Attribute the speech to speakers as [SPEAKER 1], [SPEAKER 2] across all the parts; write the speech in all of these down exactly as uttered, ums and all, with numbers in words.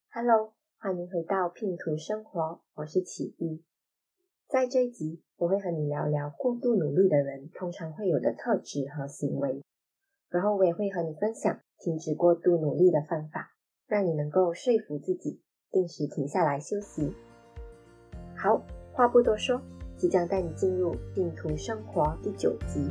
[SPEAKER 1] Hello， 欢迎回到拼图生活，我是启一。在这一集，我会和你聊聊过度努力的人通常会有的特质和行为，然后我也会和你分享停止过度努力的方法，让你能够说服自己，定时停下来休息。好，话不多说，即将带你进入拼图生活第九集。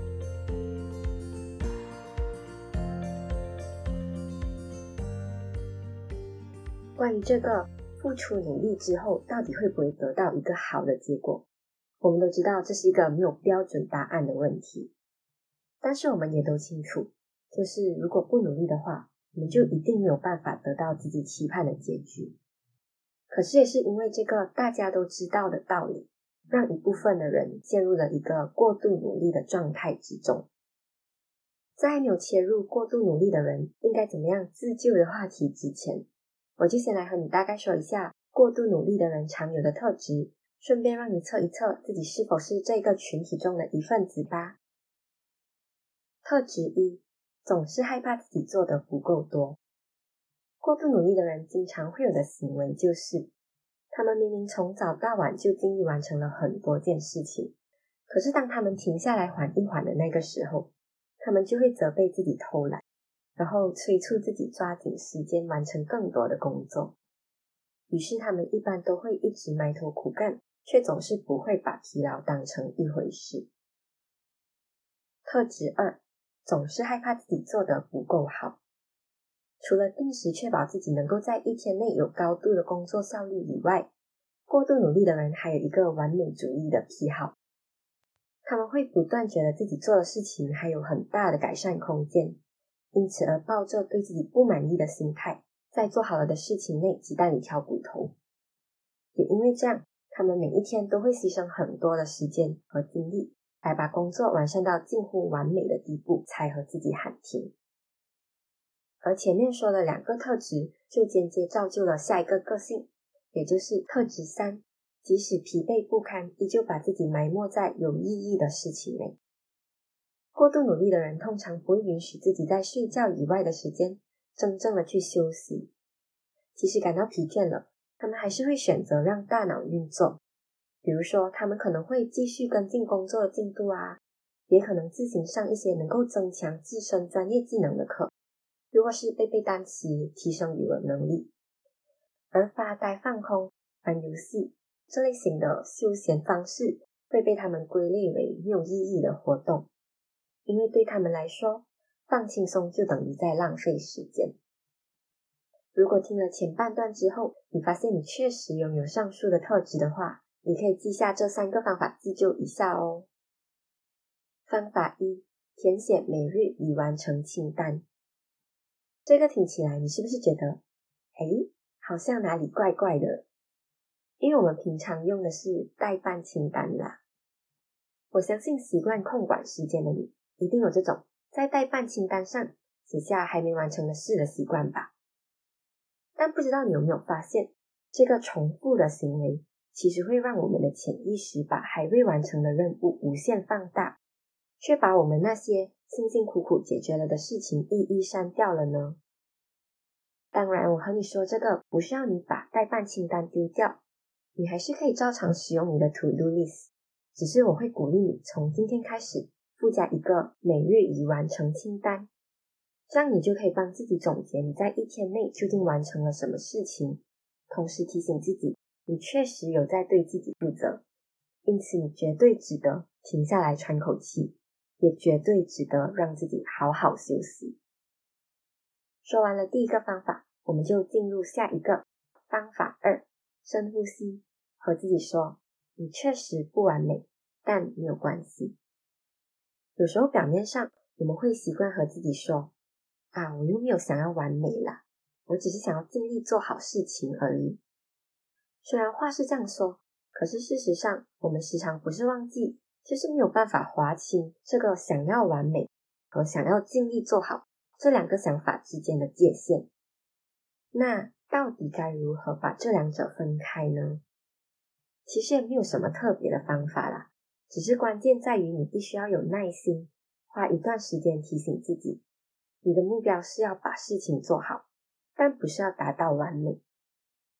[SPEAKER 1] 关于这个付出努力之后到底会不会得到一个好的结果，我们都知道这是一个没有标准答案的问题，但是我们也都清楚，就是如果不努力的话，我们就一定没有办法得到自己期盼的结局。可是也是因为这个大家都知道的道理，让一部分的人陷入了一个过度努力的状态之中。在还没有切入过度努力的人应该怎么样自救的话题之前，我就先来和你大概说一下过度努力的人常有的特质，顺便让你测一测自己是否是这个群体中的一份子吧。特质一，总是害怕自己做得不够多。过度努力的人经常会有的行为就是，他们明明从早到晚就尽力完成了很多件事情，可是当他们停下来缓一缓的那个时候，他们就会责备自己偷懒，然后催促自己抓紧时间完成更多的工作。于是他们一般都会一直埋头苦干，却总是不会把疲劳当成一回事。特质二，总是害怕自己做得不够好。除了定时确保自己能够在一天内有高度的工作效率以外，过度努力的人还有一个完美主义的癖好。他们会不断觉得自己做的事情还有很大的改善空间，因此而抱着对自己不满意的心态，在做好了的事情内鸡蛋里挑骨头。也因为这样，他们每一天都会牺牲很多的时间和精力，来把工作完善到近乎完美的地步，才和自己喊停。而前面说的两个特质，就间接造就了下一个个性，也就是特质三，即使疲惫不堪，依旧把自己埋没在有意义的事情内。过度努力的人通常不会允许自己在睡觉以外的时间真正的去休息，即使感到疲倦了，他们还是会选择让大脑运作。比如说他们可能会继续跟进工作的进度啊，也可能自行上一些能够增强自身专业技能的课，又或是背背单词，提升语文能力。而发呆放空、玩游戏这类型的休闲方式会被他们归类为没有意义的活动，因为对他们来说，放轻松就等于在浪费时间。如果听了前半段之后，你发现你确实拥有上述的特质的话，你可以记下这三个方法自救一下哦。方法一，填写每日已完成清单。这个听起来你是不是觉得，诶，好像哪里怪怪的？因为我们平常用的是待办清单啦。我相信习惯控管时间的你，一定有这种在待办清单上写下还没完成的事的习惯吧。但不知道你有没有发现，这个重复的行为其实会让我们的潜意识把还未完成的任务无限放大，却把我们那些辛辛苦苦解决了的事情一一删掉了呢？当然，我和你说这个不是要你把待办清单丢掉，你还是可以照常使用你的 To Do List， 只是我会鼓励你从今天开始附加一个每日已完成清单，这样你就可以帮自己总结你在一天内究竟完成了什么事情，同时提醒自己你确实有在对自己负责，因此你绝对值得停下来喘口气，也绝对值得让自己好好休息。说完了第一个方法，我们就进入下一个方法二，深呼吸，和自己说，你确实不完美，但没有关系。有时候表面上我们会习惯和自己说，啊，我又没有想要完美啦，我只是想要尽力做好事情而已。虽然话是这样说，可是事实上我们时常不是忘记，就是没有办法划清这个想要完美和想要尽力做好这两个想法之间的界限。那到底该如何把这两者分开呢？其实也没有什么特别的方法啦，只是关键在于你必须要有耐心，花一段时间提醒自己，你的目标是要把事情做好，但不是要达到完美，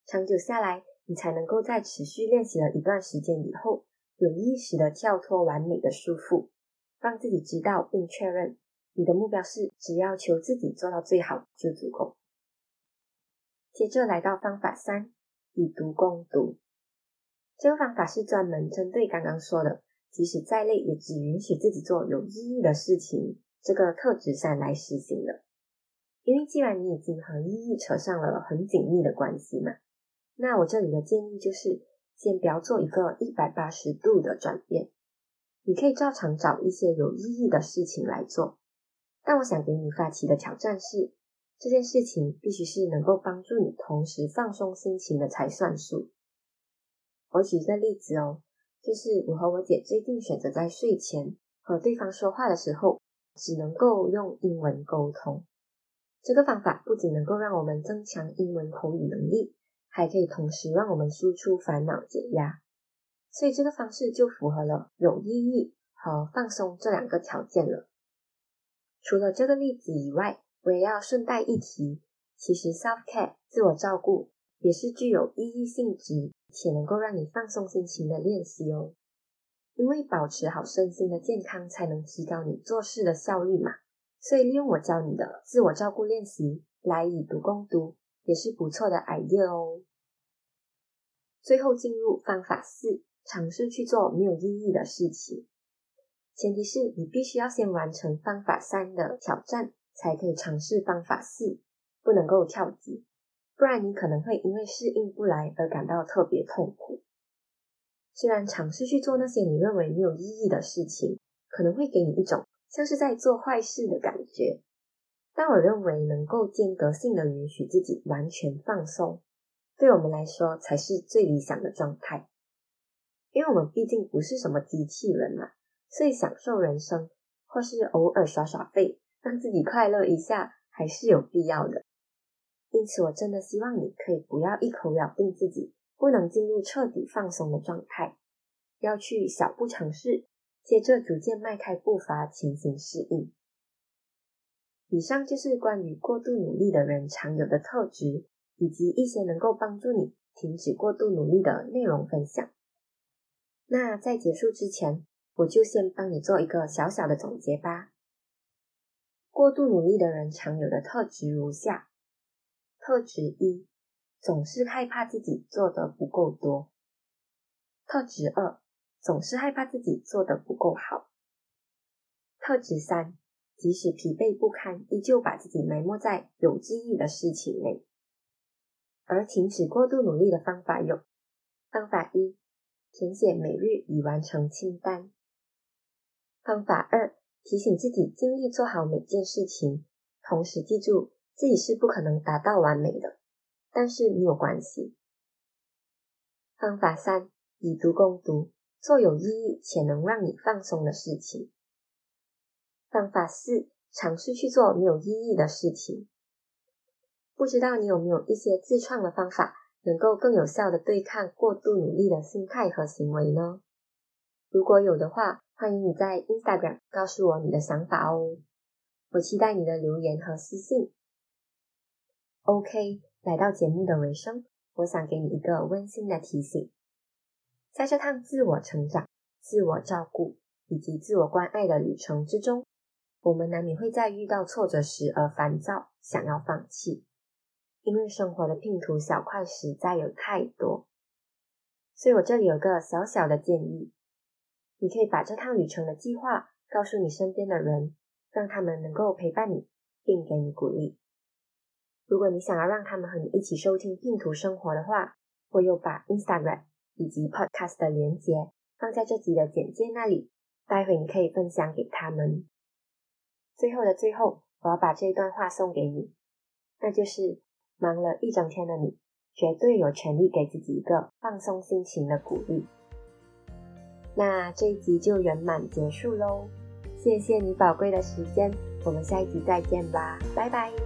[SPEAKER 1] 长久下来，你才能够在持续练习了一段时间以后，有意识的跳脱完美的束缚，让自己知道并确认你的目标是只要求自己做到最好就足够。接着来到方法三，以毒攻毒。这个方法是专门针对刚刚说的即使再累也只允许自己做有意义的事情这个特质上来实行的。因为既然你已经和意义扯上了很紧密的关系嘛，那我这里的建议就是先不要做一个一百八十度的转变，你可以照常找一些有意义的事情来做，但我想给你发起的挑战是，这件事情必须是能够帮助你同时放松心情的才算数。我举一个例子哦，就是我和我姐最近选择在睡前和对方说话的时候只能够用英文沟通。这个方法不仅能够让我们增强英文口语能力，还可以同时让我们输出烦恼解压，所以这个方式就符合了有意义和放松这两个条件了。除了这个例子以外，我也要顺带一提，其实 self-care 自我照顾也是具有意义性质且能够让你放松心情的练习哦。因为保持好身心的健康才能提高你做事的效率嘛，所以利用我教你的自我照顾练习来以毒攻毒也是不错的 idea 哦。最后进入方法四，尝试去做没有意义的事情。前提是你必须要先完成方法三的挑战，才可以尝试方法四，不能够跳级，不然你可能会因为适应不来而感到特别痛苦。虽然尝试去做那些你认为没有意义的事情，可能会给你一种像是在做坏事的感觉，但我认为能够间隔性的允许自己完全放松，对我们来说才是最理想的状态。因为我们毕竟不是什么机器人嘛，所以享受人生或是偶尔耍耍废，让自己快乐一下还是有必要的。因此我真的希望你可以不要一口咬定自己不能进入彻底放松的状态，要去小步尝试，接着逐渐迈开步伐前行适应。以上就是关于过度努力的人常有的特质，以及一些能够帮助你停止过度努力的内容分享。那在结束之前，我就先帮你做一个小小的总结吧。过度努力的人常有的特质如下。特质一，总是害怕自己做得不够多。特质二，总是害怕自己做得不够好。特质三，即使疲惫不堪，依旧把自己埋没在有意义的事情内。而停止过度努力的方法有：方法一，填写每日已完成清单。方法二，提醒自己尽力做好每件事情，同时记住自己是不可能达到完美的，但是没有关系。方法三，以毒攻毒，做有意义且能让你放松的事情。方法四，尝试去做没有意义的事情。不知道你有没有一些自创的方法，能够更有效地对抗过度努力的心态和行为呢？如果有的话，欢迎你在 Instagram 告诉我你的想法哦。我期待你的留言和私信。OK， 来到节目的尾声，我想给你一个温馨的提醒。在这趟自我成长、自我照顾以及自我关爱的旅程之中，我们难免会在遇到挫折时而烦躁，想要放弃。因为生活的拼图小块实在有太多，所以我这里有个小小的建议，你可以把这趟旅程的计划告诉你身边的人，让他们能够陪伴你，并给你鼓励。如果你想要让他们和你一起收听拼图生活的话，我有把 Instagram 以及 Podcast 的连结放在这集的简介那里，待会你可以分享给他们。最后的最后，我要把这一段话送给你，那就是忙了一整天的你，绝对有权利给自己一个放松心情的鼓励。那这一集就圆满结束咯，谢谢你宝贵的时间，我们下一集再见吧，拜拜。